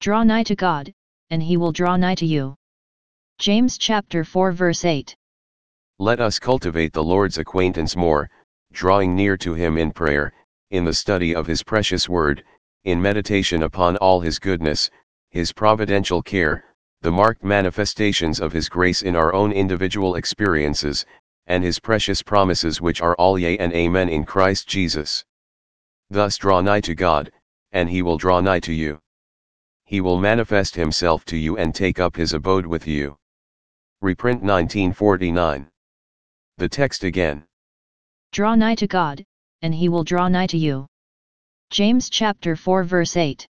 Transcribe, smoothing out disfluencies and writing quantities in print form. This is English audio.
Draw nigh to God, and he will draw nigh to you. James chapter 4 verse 8. Let us cultivate the Lord's acquaintance more, drawing near to him in prayer, in the study of his precious word, in meditation upon all his goodness, his providential care, the marked manifestations of his grace in our own individual experiences, and his precious promises which are all yea and amen in Christ Jesus. Thus draw nigh to God, and he will draw nigh to you. He will manifest himself to you and take up his abode with you. Reprint 1949. The text again. Draw nigh to God, and he will draw nigh to you. James chapter 4 verse 8.